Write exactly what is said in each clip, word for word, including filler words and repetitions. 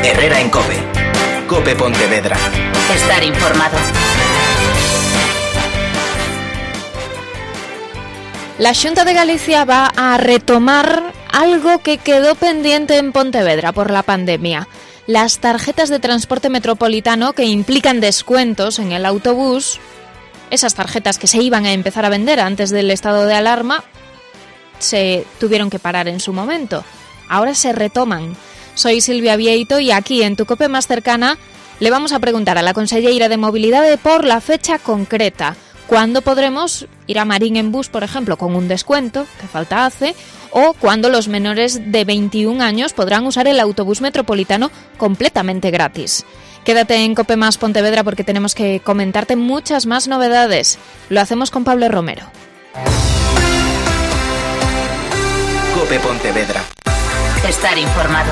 Herrera en COPE. COPE Pontevedra. Estar informado. La Xunta de Galicia va a retomar algo que quedó pendiente en Pontevedra por la pandemia. Las tarjetas de transporte metropolitano que implican descuentos en el autobús, esas tarjetas que se iban a empezar a vender antes del estado de alarma, se tuvieron que parar en su momento. Ahora se retoman. Soy Silvia Vieito y aquí en tu COPE más cercana le vamos a preguntar a la conselleira de Mobilidade por la fecha concreta. ¿Cuándo podremos ir a Marín en bus, por ejemplo, con un descuento, que falta hace, o cuándo los menores de veintiún años podrán usar el autobús metropolitano completamente gratis? Quédate en COPE más Pontevedra porque tenemos que comentarte muchas más novedades. Lo hacemos con Pablo Romero. COPE Pontevedra. Estar informado.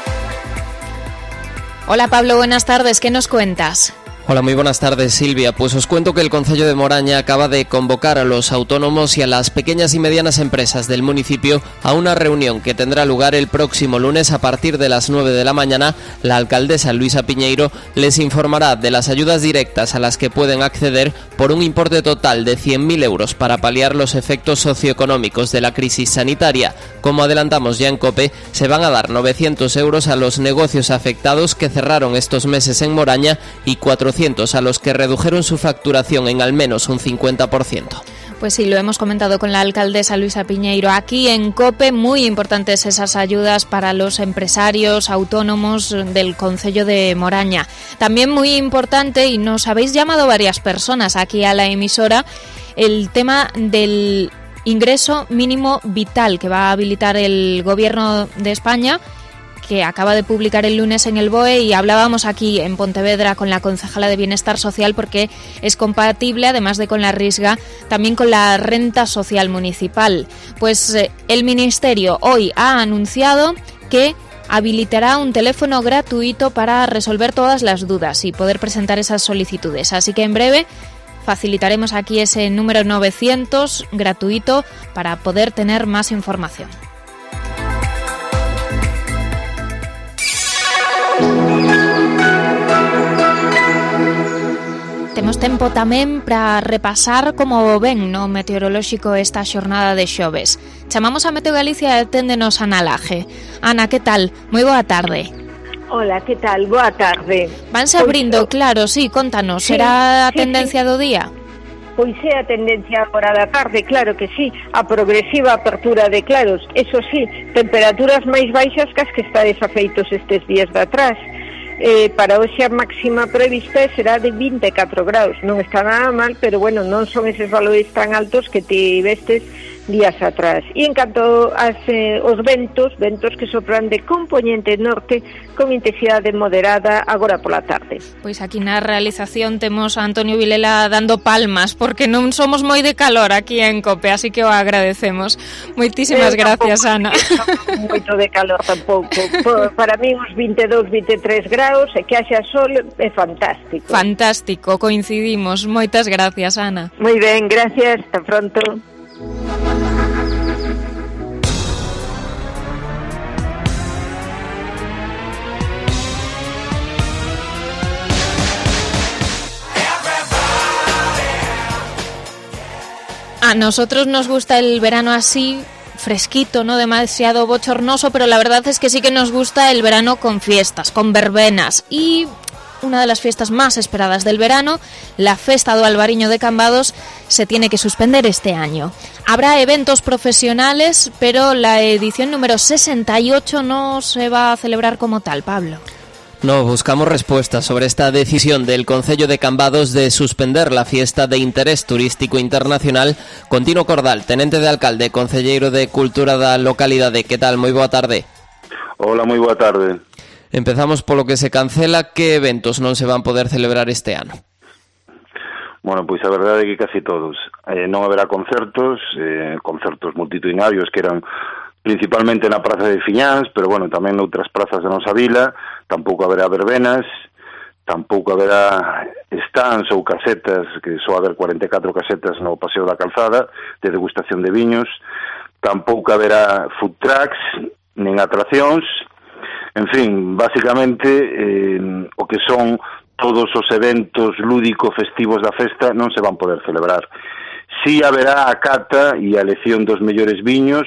Hola Pablo, buenas tardes. ¿Qué nos cuentas? Hola, muy buenas tardes, Silvia. Pues os cuento que el Concello de Moraña acaba de convocar a los autónomos y a las pequeñas y medianas empresas del municipio a una reunión que tendrá lugar el próximo lunes a partir de las nueve de la mañana. La alcaldesa Luisa Piñeiro les informará de las ayudas directas a las que pueden acceder por un importe total de cien mil euros para paliar los efectos socioeconómicos de la crisis sanitaria. Como adelantamos ya en COPE, se van a dar novecientos euros a los negocios afectados que cerraron estos meses en Moraña y cuatrocientos a los que redujeron su facturación en al menos un cincuenta por ciento. Pues sí, lo hemos comentado con la alcaldesa Luisa Piñeiro. Aquí en COPE, muy importantes esas ayudas para los empresarios autónomos del Concello de Moraña. También muy importante, y nos habéis llamado varias personas aquí a la emisora, el tema del ingreso mínimo vital que va a habilitar el Gobierno de España, que acaba de publicar el lunes en el B O E, y hablábamos aquí en Pontevedra con la concejala de Bienestar Social porque es compatible, además de con la Risga, también con la renta social municipal. Pues eh, el Ministerio hoy ha anunciado que habilitará un teléfono gratuito para resolver todas las dudas y poder presentar esas solicitudes. Así que en breve facilitaremos aquí ese número novecientos gratuito para poder tener más información. Temos tempo tamén para repasar como ven no meteorolóxico esta xornada de xoves. Chamamos a Meteo Galicia e aténdenos Ana Laje. Ana, que tal? Moi boa tarde. Hola, que tal? Boa tarde. Vanse abrindo, pois, claro, sí, contanos, sí, será a sí, tendencia sí. do día? Pois é a tendencia agora da tarde, claro que sí, a progresiva apertura de claros. Eso sí, temperaturas máis baixas que as que estades afeitos estes días de atrás. Eh, para hoxe a máxima prevista será de vinte e catro graus. Non está nada mal, pero bueno, non son eses valores tan altos que te vestes días atrás. E en canto as, eh, os ventos, ventos que sopran de compoñente norte con intensidade moderada agora pola tarde. Pois aquí na realización temos a Antonio Vilela dando palmas porque non somos moi de calor aquí en COPE, así que o agradecemos. Moitísimas eh, gracias, Ana. Moito de calor tampouco. Para mí uns vinte e dous, vinte e tres graus e que haxa sol é fantástico. Fantástico, coincidimos. Moitas gracias, Ana. Moi ben, gracias. Hasta pronto. A nosotros nos gusta el verano así, fresquito, no demasiado bochornoso, pero la verdad es que sí que nos gusta el verano con fiestas, con verbenas. Y una de las fiestas más esperadas del verano, la Festa do Albariño de Cambados, se tiene que suspender este año. Habrá eventos profesionales, pero la edición número sesenta y ocho no se va a celebrar como tal, Pablo. No, buscamos respuestas sobre esta decisión del Concello de Cambados de suspender la fiesta de interés turístico internacional. Contino Cordal, tenente de alcalde, concelleiro de Cultura da localidade. Que tal? Moi boa tarde. Hola, moi boa tarde. Empezamos polo que se cancela. Que eventos non se van poder celebrar este ano? Bueno, pois a verdade é que casi todos. Eh, non haberá concertos, eh, concertos multitudinarios que eran principalmente na Praza de Fiñáns, pero bueno, tamén noutras prazas da nosa vila. Tampouco haberá verbenas, tampouco haberá stands ou casetas, que só haber cuarenta e catro casetas no Paseo da Calzada, de degustación de viños. Tampouco haberá food trucks, nin atraccións. En fin, básicamente eh, o que son todos os eventos lúdicos festivos da festa non se van poder celebrar. Si haberá a cata e a elección dos mellores viños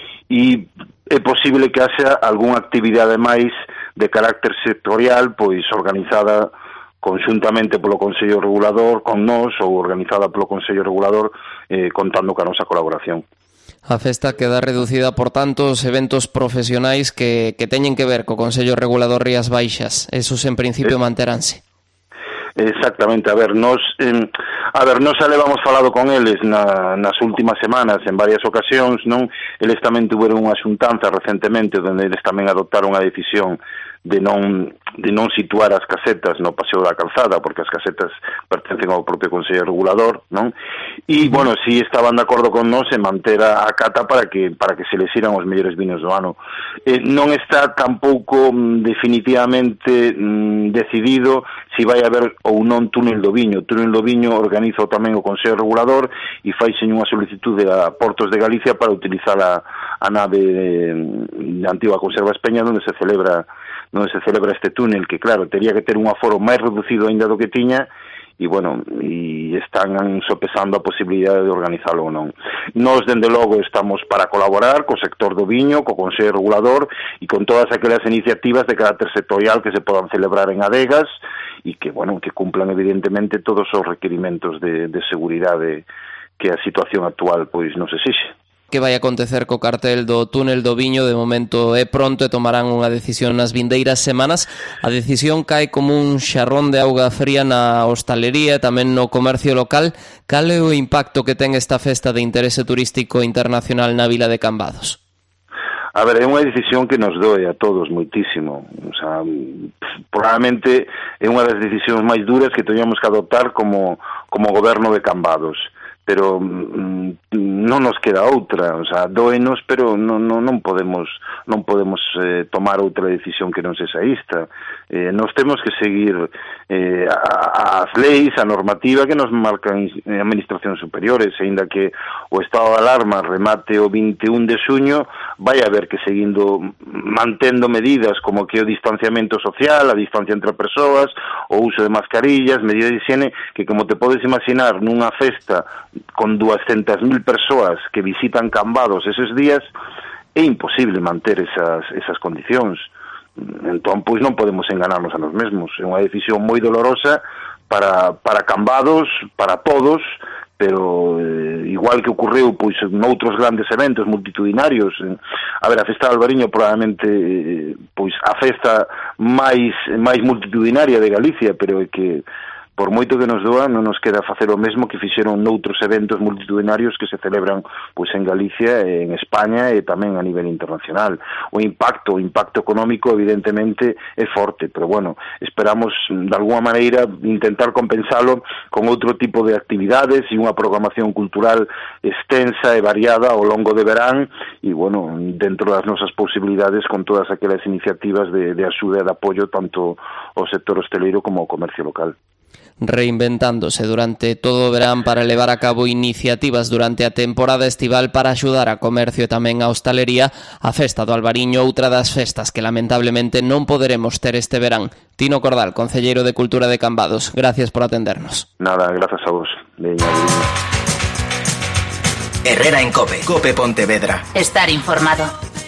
e é posible que haxa algunha actividade máis de carácter sectorial, pois organizada conxuntamente polo Consello Regulador con nós ou organizada polo Consello Regulador eh, contando ca nosa colaboración. A festa queda reducida, por tanto, os eventos profesionais que, que teñen que ver co Consello Regulador Rías Baixas. Esos, en principio, manteránse. Exactamente, a ver, nos eh, a ver, nos levamos falado con eles na, nas últimas semanas en varias ocasións, non? Eles tamén tuveron unha xuntanza recentemente onde eles tamén adoptaron a decisión de non de non situar as casetas no Paseo da Calzada, porque as casetas pertencen ao propio Consello Regulador, non? E, bueno, si estaban de acordo con nós en manter a, a cata para que para que se lexiran os mellores vinos do ano. Eh, non está tampouco mm, definitivamente mm, decidido si vai haber ou non túnel do viño. O túnel do viño organiza tamén o Consello Regulador e faixe unha solicitude a Portos de Galicia para utilizar a, a nave de, de Antigua Conserva Espeña onde se celebra onde se celebra este túnel, que claro, tería que ter un aforo máis reducido aínda do que tiña, e bueno, e están sopesando a posibilidade de organizalo ou non. Nós, dende logo, estamos para colaborar co sector do viño, co Consello Regulador e con todas aquelas iniciativas de carácter sectorial que se podan celebrar en adegas e que, bueno, que cumplan evidentemente todos os requerimentos de, de seguridade que a situación actual pois nos exixe. Que vai acontecer co cartel do túnel do viño? De momento é pronto e tomarán unha decisión nas vindeiras semanas. A decisión cae como un xarrón de auga fría na hostalería e tamén no comercio local. Cal é o impacto que ten esta festa de interese turístico internacional na vila de Cambados? A ver, é unha decisión que nos doe a todos moitísimo. O sea, probablemente é unha das decisións máis duras que teñamos que adoptar como, como goberno de Cambados. Pero mm, non nos queda outra, o sea, doenos, pero non, non, non podemos non podemos eh, tomar outra decisión que non sexa esta. Eh, nos temos que seguir eh, as leis, a normativa que nos marcan administracións superiores, aínda que o estado de alarma remate o vinte e un de xuño, vai haber que seguindo mantendo medidas como que o distanciamento social, a distancia entre persoas, o uso de mascarillas, medidas de higiene, que como te podes imaginar nunha festa con doscientas mil persoas que visitan Cambados eses días, é imposible manter esas, esas condicións. Entón, pois non podemos enganarnos a nos mesmos. É unha decisión moi dolorosa para, para Cambados, para todos, pero eh, igual que ocorreu pois noutros grandes eventos multitudinarios. A ver, a festa de Albariño probablemente eh, pois a festa máis máis multitudinaria de Galicia, pero é que por moito que nos doa, non nos queda facer o mesmo que fixeron noutros eventos multitudinarios que se celebran pois en Galicia, en España e tamén a nivel internacional. O impacto, o impacto económico evidentemente é forte, pero bueno, esperamos de alguma maneira intentar compensalo con outro tipo de actividades e unha programación cultural extensa e variada ao longo de verán e bueno, dentro das nosas posibilidades con todas aquelas iniciativas de, de axuda e de apoio tanto ao sector hosteleiro como ao comercio local. Reinventándose durante todo o verán para levar a cabo iniciativas durante a temporada estival para axudar a comercio e tamén a hostalería, a Festa do Albariño, outra das festas que lamentablemente non poderemos ter este verán. Tino Cordal, concelleiro de Cultura de Cambados, gracias por atendernos. Nada, gracias a vos. Veña, Herrera en COPE, COPE Pontevedra. Estar informado.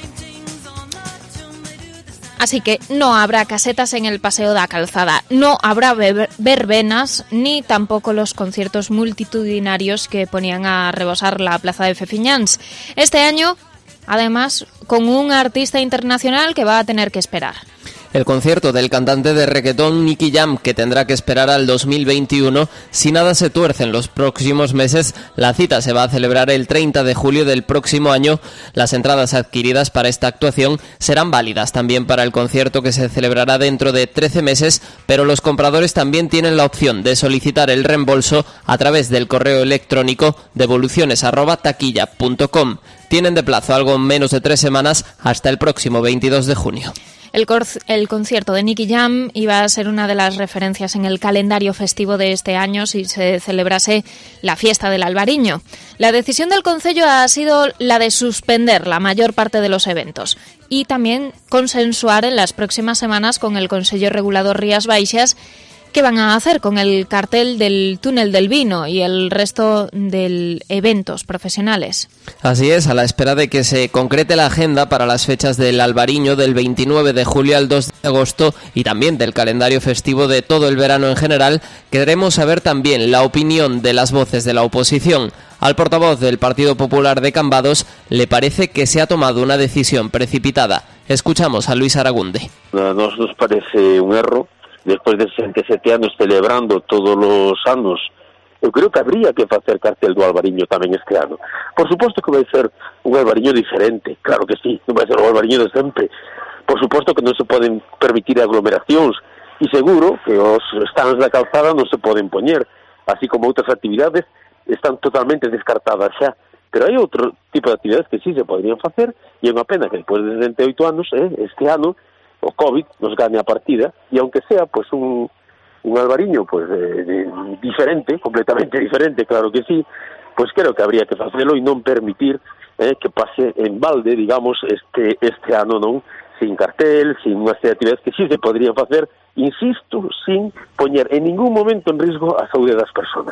Así que no habrá casetas en el Paseo da Calzada, no habrá verbenas ni tampoco los conciertos multitudinarios que ponían a rebosar la plaza de Fefiñáns. Este año, además, con un artista internacional que va a tener que esperar. El concierto del cantante de reggaetón Nicky Jam, que tendrá que esperar al dos mil veintiuno. Si nada se tuerce en los próximos meses, la cita se va a celebrar el treinta de julio del próximo año. Las entradas adquiridas para esta actuación serán válidas también para el concierto que se celebrará dentro de trece meses, pero los compradores también tienen la opción de solicitar el reembolso a través del correo electrónico devoluciones arroba taquilla punto com. Tienen de plazo algo menos de tres semanas hasta el próximo veintidós de junio. El, cor- el concierto de Nicky Jam iba a ser una de las referencias en el calendario festivo de este año si se celebrase la fiesta del Albariño. La decisión del concello ha sido la de suspender la mayor parte de los eventos y también consensuar en las próximas semanas con el Consello Regulador Rías Baixas qué van a hacer con el cartel del Túnel del Vino y el resto de eventos profesionales. Así es, a la espera de que se concrete la agenda para las fechas del Albariño del veintinueve de julio al dos de agosto y también del calendario festivo de todo el verano en general, queremos saber también la opinión de las voces de la oposición. Al portavoz del Partido Popular de Cambados le parece que se ha tomado una decisión precipitada. Escuchamos a Luis Aragunde. A nos nos parece un erro. Despois de sesenta e sete anos celebrando todos os anos, eu creo que habría que facer cartel do Albariño tamén este ano. Por suposto que vai ser un Albariño diferente, claro que sí, non vai ser o Albariño de sempre. Por suposto que non se poden permitir aglomeracións, e seguro que os stands da calzada non se poden poñer, así como outras actividades están totalmente descartadas xa. Pero hai outro tipo de actividades que sí se podrían facer, e é unha pena que despois de sesenta e oito anos, eh, este ano, o COVID nos gane a partida, e aunque sea pues un, un Albariño pues de, de, diferente, completamente diferente, claro que sí, pues creo que habría que facelo e non permitir eh, que pase en balde, digamos, este este ano non, sin cartel, sin unha serie de actividades que sí se podrían facer, insisto, sin poñer en ningún momento en risco a saúde das persoas.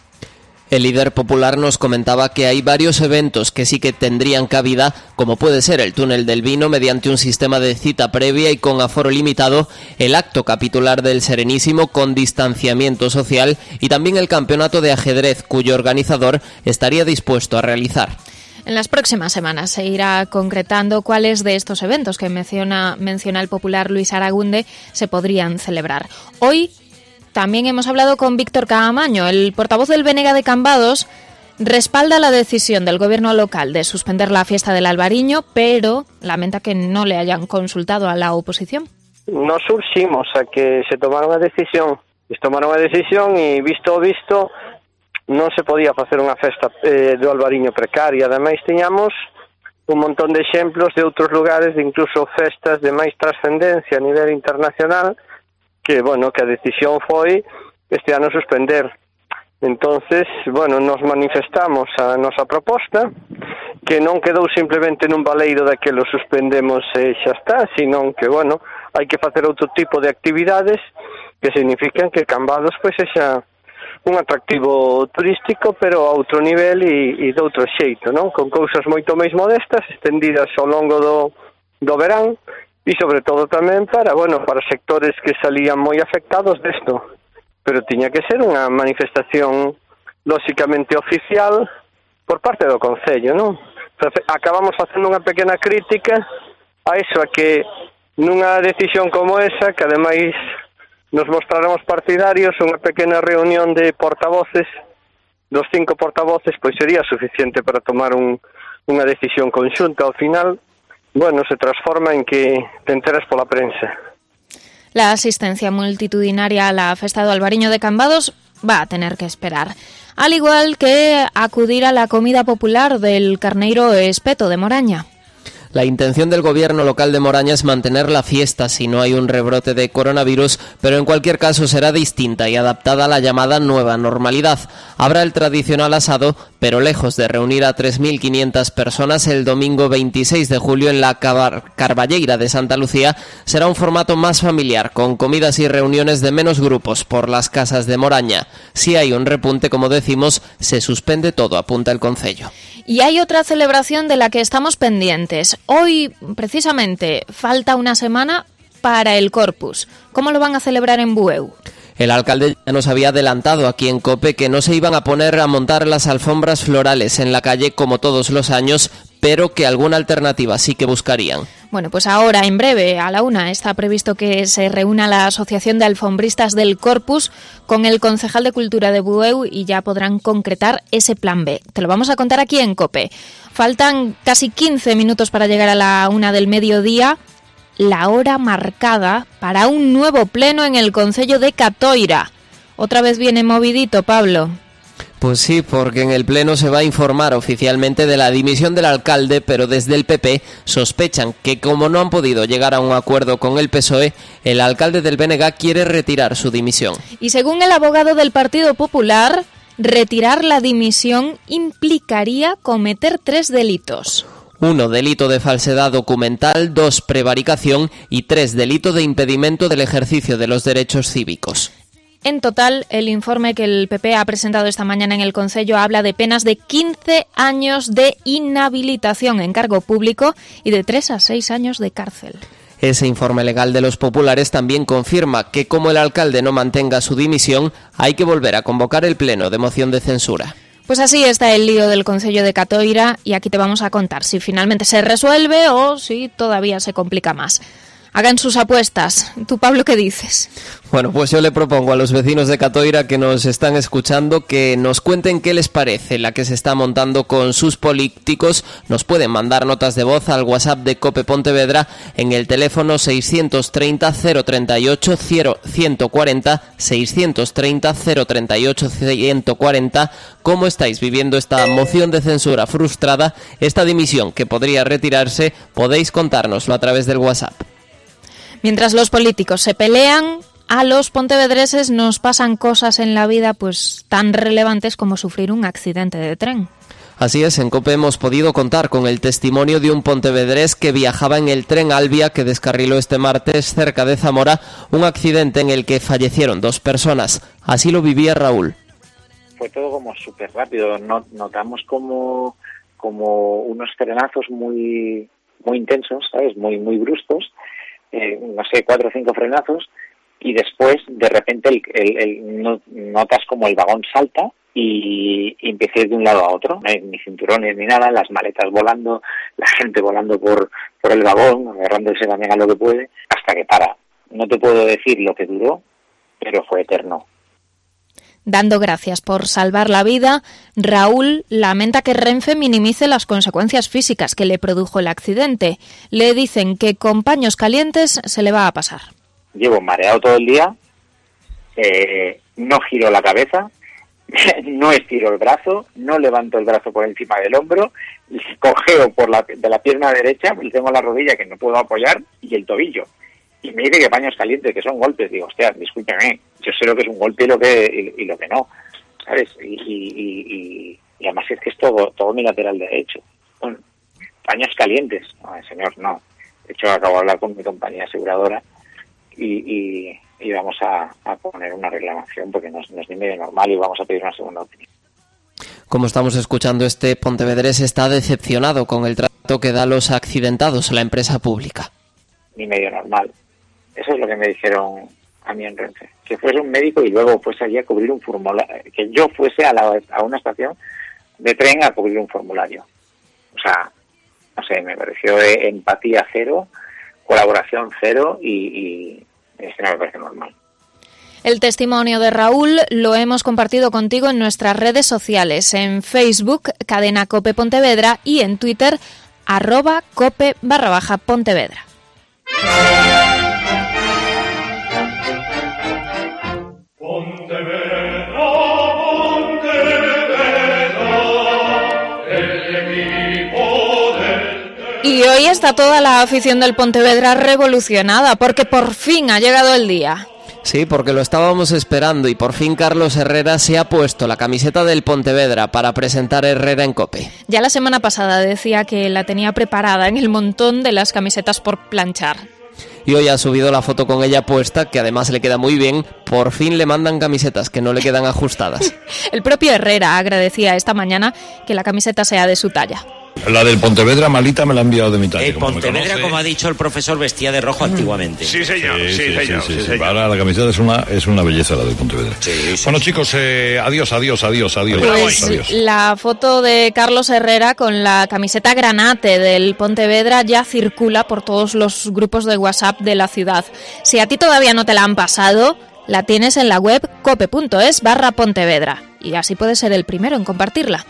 El líder popular nos comentaba que hay varios eventos que sí que tendrían cabida, como puede ser el Túnel del Vino mediante un sistema de cita previa y con aforo limitado, el acto capitular del Serenísimo con distanciamiento social y también el campeonato de ajedrez cuyo organizador estaría dispuesto a realizar. En las próximas semanas se irá concretando cuáles de estos eventos que menciona, menciona el popular Luis Aragunde se podrían celebrar. Hoy también hemos hablado con Víctor Caamaño, el portavoz del B N G de Cambados, respalda la decisión del gobierno local de suspender la fiesta del Albariño, pero lamenta que no le hayan consultado a la oposición. Nos urximos a que se tomara unha decisión, se tomara unha decisión e visto o visto non se podía facer unha festa eh, do Albariño precaria, ademais tiñamos un montón de exemplos de outros lugares, de incluso festas de máis trascendencia a nivel internacional, que, bueno, que a decisión foi este ano suspender. Entonces, bueno, nos manifestamos a nosa proposta, que non quedou simplemente nun baleiro de que lo suspendemos e xa está, sino que, bueno, hai que facer outro tipo de actividades que significan que Cambados pois sexa un atractivo turístico, pero a outro nivel e, e de outro xeito, non? Con cousas moito máis modestas, estendidas ao longo do, do verán, e sobre todo tamén para, bueno, para sectores que salían moi afectados desto. Pero tiña que ser unha manifestación lóxicamente oficial por parte do Concello, non? Acabamos facendo unha pequena crítica a eso, a que nunha decisión como esa, que ademais nos mostraremos partidarios, unha pequena reunión de portavoces, dos cinco portavoces, pois sería suficiente para tomar un, unha decisión conxunta. Ao final, bueno, se transforma en que te enteras pola prensa. La asistencia multitudinaria a la Festa do Albariño de Cambados va a tener que esperar, al igual que acudir a la comida popular del Carneiro Espeto de Moraña. La intención del gobierno local de Moraña es mantener la fiesta si no hay un rebrote de coronavirus, pero en cualquier caso será distinta y adaptada a la llamada nueva normalidad. Habrá el tradicional asado, pero lejos de reunir a tres mil quinientas personas el domingo veintiséis de julio en la Carballeira de Santa Lucía, será un formato más familiar, con comidas y reuniones de menos grupos por las casas de Moraña. Si hay un repunte, como decimos, se suspende todo, apunta el concello. Y hay otra celebración de la que estamos pendientes. Hoy, precisamente, falta una semana para el Corpus. ¿Cómo lo van a celebrar en Bueu? El alcalde ya nos había adelantado aquí en COPE que no se iban a poner a montar las alfombras florales en la calle como todos los años, pero que alguna alternativa sí que buscarían. Bueno, pues ahora, en breve, a la una, está previsto que se reúna la Asociación de Alfombristas del Corpus con el concejal de Cultura de Bueu y ya podrán concretar ese plan B. Te lo vamos a contar aquí en COPE. Faltan casi quince minutos para llegar a la una del mediodía, la hora marcada para un nuevo pleno en el concello de Catoira. Otra vez viene movidito, Pablo. Pues sí, porque en el Pleno se va a informar oficialmente de la dimisión del alcalde, pero desde el P P sospechan que como no han podido llegar a un acuerdo con el P S O E, el alcalde del B N G quiere retirar su dimisión. Y según el abogado del Partido Popular, retirar la dimisión implicaría cometer tres delitos. Uno, delito de falsedad documental, dos, prevaricación y tres, delito de impedimento del ejercicio de los derechos cívicos. En total, el informe que el P P ha presentado esta mañana en el Concello habla de penas de quince años de inhabilitación en cargo público y de tres a seis años de cárcel. Ese informe legal de los populares también confirma que como el alcalde no mantenga su dimisión, hay que volver a convocar el pleno de moción de censura. Pues así está el lío del Concello de Catoira y aquí te vamos a contar si finalmente se resuelve o si todavía se complica más. Hagan sus apuestas. ¿Tú, Pablo, qué dices? Bueno, pues yo le propongo a los vecinos de Catoira que nos están escuchando que nos cuenten qué les parece la que se está montando con sus políticos. Nos pueden mandar notas de voz al WhatsApp de COPE Pontevedra en el teléfono seiscientos treinta, cero treinta y ocho, ciento cuarenta, seiscientos treinta, cero treinta y ocho, ciento cuarenta. ¿Cómo estáis viviendo esta moción de censura frustrada, esta dimisión que podría retirarse? Podéis contárnoslo a través del WhatsApp. Mientras los políticos se pelean, a los pontevedreses nos pasan cosas en la vida pues tan relevantes como sufrir un accidente de tren. Así es, en COPE hemos podido contar con el testimonio de un pontevedrés que viajaba en el tren Albia que descarriló este martes cerca de Zamora, un accidente en el que fallecieron dos personas. Así lo vivía Raúl. Fue todo como súper rápido, notamos como, como unos frenazos muy, muy intensos, ¿sabes? Muy, muy bruscos. Eh, no sé, cuatro o cinco frenazos y después de repente el, el, el, no, notas como el vagón salta y, y empieza a ir de un lado a otro, no hay ni cinturones ni nada, las maletas volando, la gente volando por, por el vagón, agarrándose también a lo que puede, hasta que para. No te puedo decir lo que duró, pero fue eterno. Dando gracias por salvar la vida, Raúl lamenta que Renfe minimice las consecuencias físicas que le produjo el accidente. Le dicen que con paños calientes se le va a pasar. Llevo mareado todo el día, eh, no giro la cabeza, no estiro el brazo, no levanto el brazo por encima del hombro, cojeo por la, de la pierna derecha, y tengo la rodilla que no puedo apoyar y el tobillo. Y me dice que paños calientes, que son golpes. Digo, hostia, discúlpeme, yo sé lo que es un golpe y lo que y, y lo que no, ¿sabes? Y, y, y, y además es que es todo, todo mi lateral derecho. Bueno, paños calientes. No, señor, no. De hecho, acabo de hablar con mi compañía aseguradora y, y, y vamos a, a poner una reclamación porque no, no es ni medio normal y vamos a pedir una segunda opinión. Como estamos escuchando, este pontevedrés está decepcionado con el trato que da a los accidentados a la empresa pública. Ni medio normal. Eso es lo que me dijeron a mí en Renfe, que fuese un médico y luego fuese allí a cubrir un formulario, que yo fuese a, la, a una estación de tren a cubrir un formulario. O sea, no sé, me pareció de empatía cero, colaboración cero y, y eso no me parece normal. El testimonio de Raúl lo hemos compartido contigo en nuestras redes sociales, en Facebook, Cadena Cope Pontevedra, y en Twitter, arroba cope barra baja Pontevedra. Y hoy está toda la afición del Pontevedra revolucionada, porque por fin ha llegado el día. Sí, porque lo estábamos esperando y por fin Carlos Herrera se ha puesto la camiseta del Pontevedra para presentar Herrera en COPE. Ya la semana pasada decía que la tenía preparada en el montón de las camisetas por planchar. Y hoy ha subido la foto con ella puesta, que además le queda muy bien. Por fin le mandan camisetas que no le quedan ajustadas. El propio Herrera agradecía esta mañana que la camiseta sea de su talla. La del Pontevedra malita me la ha enviado de mi talla. El Pontevedra, como ha dicho el profesor, vestía de rojo antiguamente. Sí, señor. Sí, sí, sí, señor, sí, sí, sí, sí. Ahora la camiseta es una, es una belleza, la del Pontevedra. Sí, sí, bueno, sí. Chicos, eh, adiós, adiós, adiós, adiós. Pues adiós. La foto de Carlos Herrera con la camiseta granate del Pontevedra ya circula por todos los grupos de WhatsApp de la ciudad. Si a ti todavía no te la han pasado, la tienes en la web cope.es barra Pontevedra. Y así puedes ser el primero en compartirla.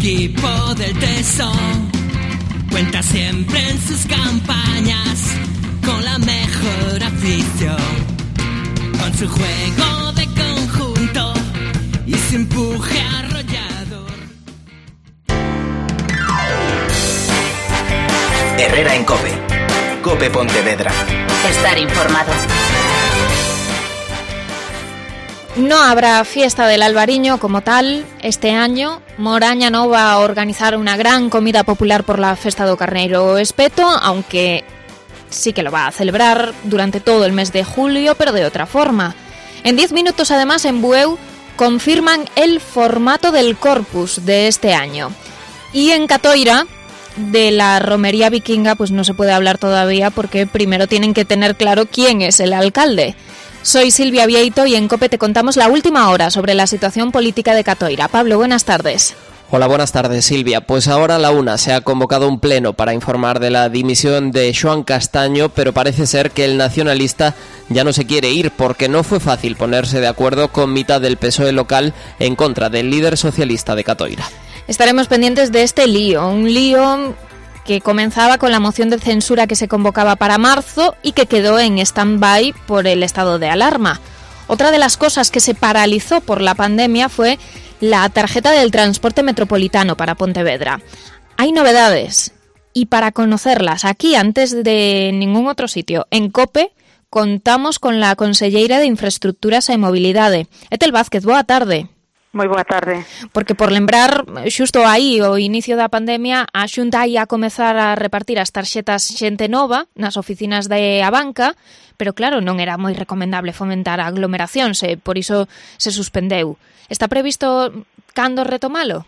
equipo del Tesón cuenta siempre en sus campañas con la mejor afición, con su juego de conjunto y su empuje arrollador. Herrera en COPE. COPE Pontevedra. Estar informado. No habrá fiesta del Albariño como tal este año. Moraña no va a organizar una gran comida popular por la Festa do Carneiro Espeto, aunque sí que lo va a celebrar durante todo el mes de julio, pero de otra forma. En diez minutos, además, en Bueu confirman el formato del corpus de este año. Y en Catoira, de la romería vikinga, pues no se puede hablar todavía porque primero tienen que tener claro quién es el alcalde. Soy Silvia Vieito y en COPE te contamos la última hora sobre la situación política de Catoira. Pablo, buenas tardes. Hola, buenas tardes, Silvia. Pues ahora a la una se ha convocado un pleno para informar de la dimisión de Xoán Castaño, pero parece ser que el nacionalista ya no se quiere ir porque no fue fácil ponerse de acuerdo con mitad del P S O E local en contra del líder socialista de Catoira. Estaremos pendientes de este lío, un lío que comenzaba con la moción de censura que se convocaba para marzo y que quedó en stand-by por el estado de alarma. Otra de las cosas que se paralizó por la pandemia fue la tarjeta del transporte metropolitano para Pontevedra. Hay novedades y para conocerlas aquí antes de ningún otro sitio, en COPE contamos con la conselleira de Infraestructuras e Mobilidade, Etel Vázquez. Boa tarde. Moi boa tarde. Porque por lembrar, xusto aí o inicio da pandemia, a Xunta ia comezar a repartir as tarxetas xente nova nas oficinas de Abanca, pero claro, non era moi recomendable fomentar aglomeracións e por iso se suspendeu. Está previsto cando retomalo?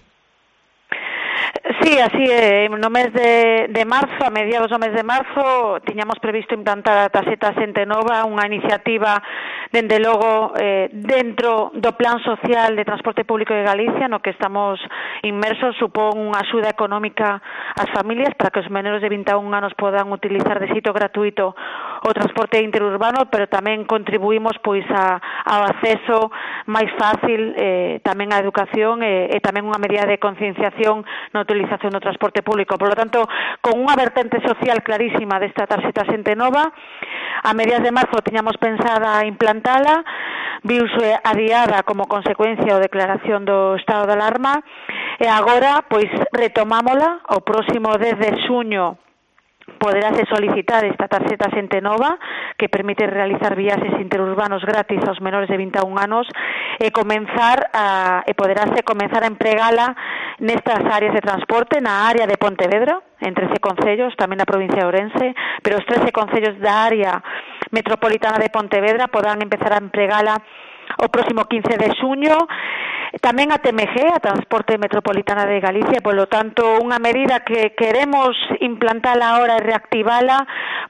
Sí, así é. No mes de, de marzo, a mediados do mes de marzo, tiñamos previsto implantar a tarxeta xente nova, unha iniciativa, dende logo, eh, dentro do Plan Social de Transporte Público de Galicia, no que estamos inmersos, supón unha axuda económica ás familias para que os menores de vinte e un anos podan utilizar de xeito gratuito o transporte interurbano, pero tamén contribuímos pois a, ao acceso máis fácil eh, tamén á educación e, e tamén unha medida de concienciación na utilización do transporte público. Por lo tanto, con unha vertente social clarísima desta tarxeta xente nova, a mediados de marzo tiñamos pensada implantala, viuse adiada como consecuencia da declaración do estado de alarma, e agora, pois, retomámola o próximo dez de xuño. Poderase solicitar esta tarxeta xente nova que permite realizar viaxes interurbanos gratis aos menores de vinte e un anos e comenzar a, e poderase comenzar a empregala nestas áreas de transporte, na área de Pontevedra, en trece concellos, tamén na provincia de Ourense, pero os trece concellos da área metropolitana de Pontevedra poderán empezar a empregala o próximo quince de xuño. Tamén a T M G, a Transporte Metropolitana de Galicia, polo tanto, unha medida que queremos implantala ahora e reactivala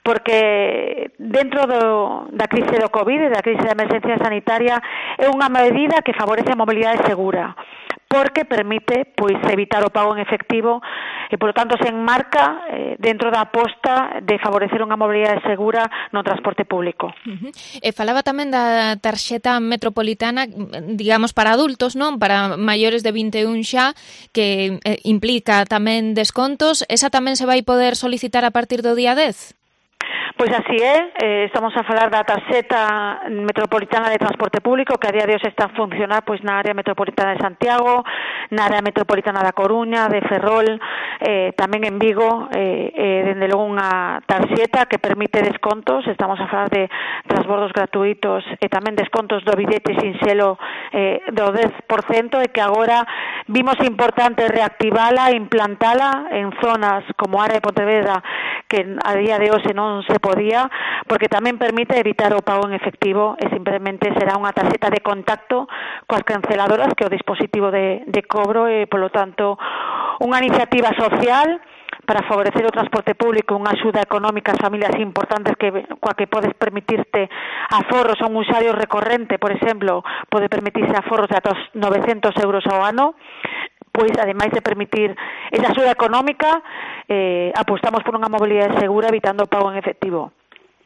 porque dentro do, da crise do COVID, da crise da emergencia sanitaria, é unha medida que favorece a mobilidade segura, porque permite pois evitar o pago en efectivo e, polo tanto, se enmarca eh, dentro da aposta de favorecer unha mobilidade segura no transporte público. Uh-huh. E falaba tamén da tarxeta metropolitana, digamos, para adultos, non? Para maiores de vinte e un xa, que eh, implica tamén descontos. Esa tamén se vai poder solicitar a partir do día dez? Pois así é, eh, estamos a falar da tarxeta metropolitana de transporte público que a día de hoxe está a funcionar pois na área metropolitana de Santiago, na área metropolitana da Coruña, de Ferrol, eh, tamén en Vigo, eh, eh, dende logo unha tarxeta que permite descontos, estamos a falar de transbordos gratuitos e tamén descontos do billete sin selo eh, do dez por cento e que agora vimos importante reactivala e implantala en zonas como a área de Pontevedra que a día de hoxe non se podía, porque tamén permite evitar o pago en efectivo e simplemente será unha tarxeta de contacto coas canceladoras que é o dispositivo de, de cobro e, polo tanto, unha iniciativa social para favorecer o transporte público, unha axuda económica ás familias importantes que coa que podes permitirte aforros a un usuario recorrente, por exemplo, pode permitirse aforros de ata novecentos euros ao ano. Pois, ademais de permitir esa axuda económica, eh, apostamos por unha mobilidade segura evitando o pago en efectivo.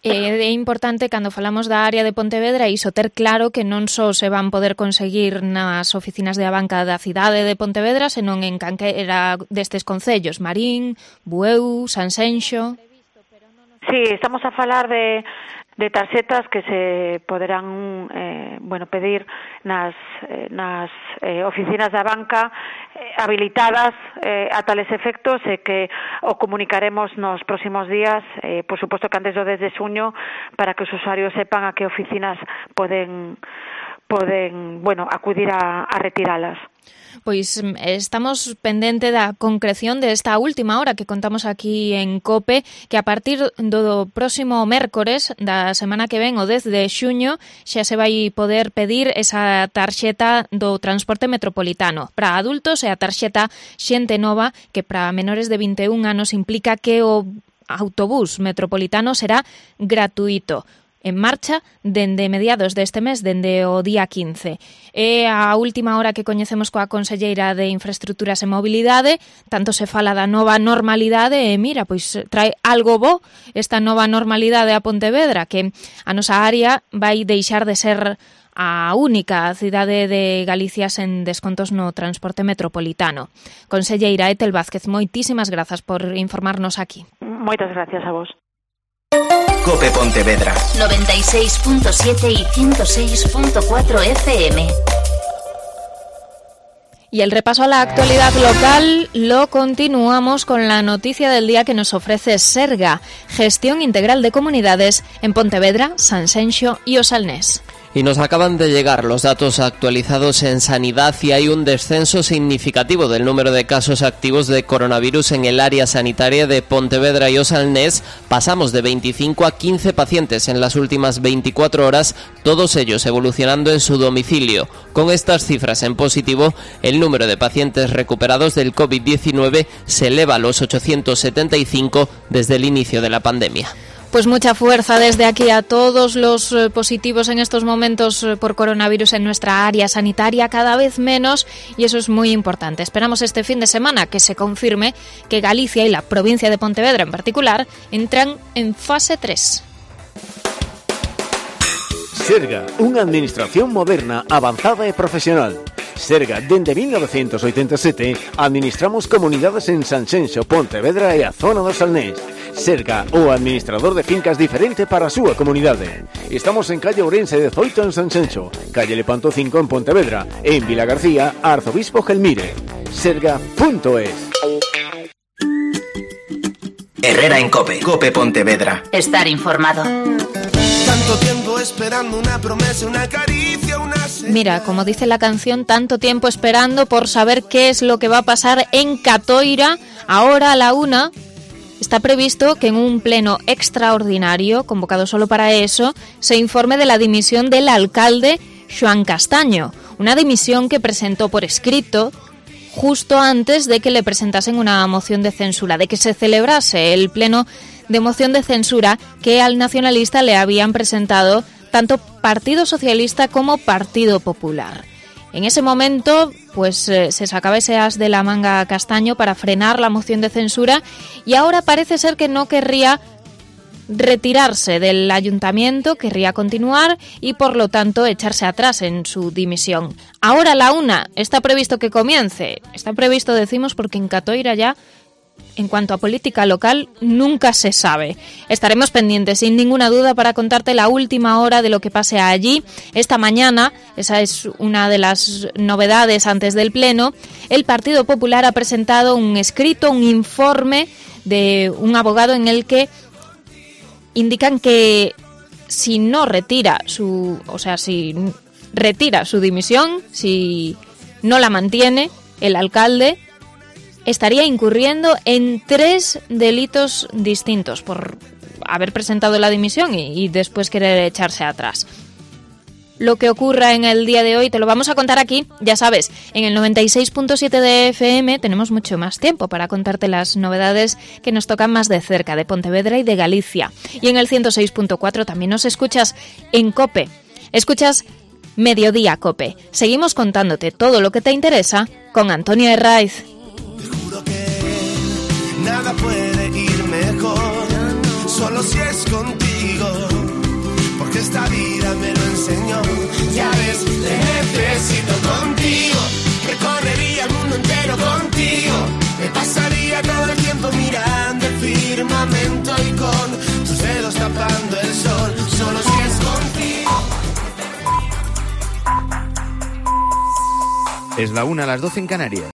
É importante, cando falamos da área de Pontevedra, iso ter claro que non só se van poder conseguir nas oficinas de Abanca da cidade de Pontevedra, senón en canquera destes concellos, Marín, Bueu, Sanxenxo. Sí, estamos a falar de de tarxetas que se poderán eh, bueno, pedir nas, eh, nas eh, oficinas da banca eh, habilitadas eh, a tales efectos e que o comunicaremos nos próximos días, eh, por suposto que antes do dez de xuño, para que os usuarios sepan a que oficinas poden poden, bueno, acudir a, a retiralas. Pois estamos pendente da concreción desta última hora que contamos aquí en COPE, que a partir do próximo mércores da semana que ven, o dez de xuño, xa se vai poder pedir esa tarxeta do transporte metropolitano. Para adultos é a tarxeta Xente Nova, que para menores de vinte e un anos implica que o autobús metropolitano será gratuito, en marcha dende mediados deste mes, dende o día quince. É a última hora que coñecemos coa conselleira de Infraestructuras e Mobilidade, tanto se fala da nova normalidade e mira, pois trae algo bo esta nova normalidade a Pontevedra, que a nosa área vai deixar de ser a única cidade de Galicia sen descontos no transporte metropolitano. Conselleira Etel Vázquez, moitísimas grazas por informarnos aquí. Moitas gracias a vos. COPE Pontevedra noventa y seis punto siete y ciento seis punto cuatro F M. Y el repaso a la actualidad local lo continuamos con la noticia del día que nos ofrece Serga, Gestión Integral de Comunidades en Pontevedra, Sanxenxo y O Salnés. Y nos acaban de llegar los datos actualizados en sanidad y hay un descenso significativo del número de casos activos de coronavirus en el área sanitaria de Pontevedra y O Salnés. Pasamos de veinticinco a quince pacientes en las últimas veinticuatro horas, todos ellos evolucionando en su domicilio. Con estas cifras en positivo, el número de pacientes recuperados del COVID diecinueve se eleva a los ochocientos setenta y cinco desde el inicio de la pandemia. Pues mucha fuerza desde aquí a todos los eh, positivos en estos momentos eh, por coronavirus en nuestra área sanitaria, cada vez menos, y eso es muy importante. Esperamos este fin de semana que se confirme que Galicia y la provincia de Pontevedra en particular entran en fase tres. Serga, unha administración moderna, avanzada e profesional. Serga, dende mil novecentos oitenta e sete, administramos comunidades en Sanxenxo, Pontevedra e a zona do Salnés. Serga, o administrador de fincas diferente para a súa comunidade. Estamos en calle Ourense dezoito en Sanxenxo, calle Lepanto cinco en Pontevedra e en Vila García, Arzobispo Gelmire. Serga punto es. Herrera en COPE, COPE Pontevedra. Estar informado. Tanto tiempo esperando una promesa, una caricia, una... Mira, como dice la canción, tanto tiempo esperando por saber qué es lo que va a pasar en Catoira. Ahora a la una está previsto que en un pleno extraordinario, convocado solo para eso, se informe de la dimisión del alcalde Xoán Castaño. Una dimisión que presentó por escrito justo antes de que le presentasen una moción de censura, de que se celebrase el pleno de moción de censura que al nacionalista le habían presentado tanto Partido Socialista como Partido Popular. En ese momento, pues eh, se sacaba ese as de la manga Castaño para frenar la moción de censura y ahora parece ser que no querría retirarse del ayuntamiento, querría continuar y por lo tanto echarse atrás en su dimisión. Ahora a la una está previsto que comience, está previsto decimos porque en Catoira ya, en cuanto a política local, nunca se sabe. Estaremos pendientes, sin ninguna duda, para contarte la última hora de lo que pase allí. Esta mañana, esa es una de las novedades antes del Pleno, el Partido Popular ha presentado un escrito, un informe de un abogado en el que indican que si no retira su, o sea, si retira su dimisión, si no la mantiene, el alcalde estaría incurriendo en tres delitos distintos por haber presentado la dimisión y, y después querer echarse atrás. Lo que ocurra en el día de hoy te lo vamos a contar aquí, ya sabes, en el noventa y seis punto siete de F M tenemos mucho más tiempo para contarte las novedades que nos tocan más de cerca, de Pontevedra y de Galicia. Y en el ciento seis punto cuatro también nos escuchas en COPE, escuchas Mediodía COPE. Seguimos contándote todo lo que te interesa con Antonio Herraiz. Nada puede ir mejor, solo si es contigo. contigo, porque esta vida me lo enseñó. Ya ves, te necesito contigo, recorrería el mundo entero contigo, me pasaría todo el tiempo mirando el firmamento y con tus dedos tapando el sol, solo si es contigo. Es la una a las doce en Canarias.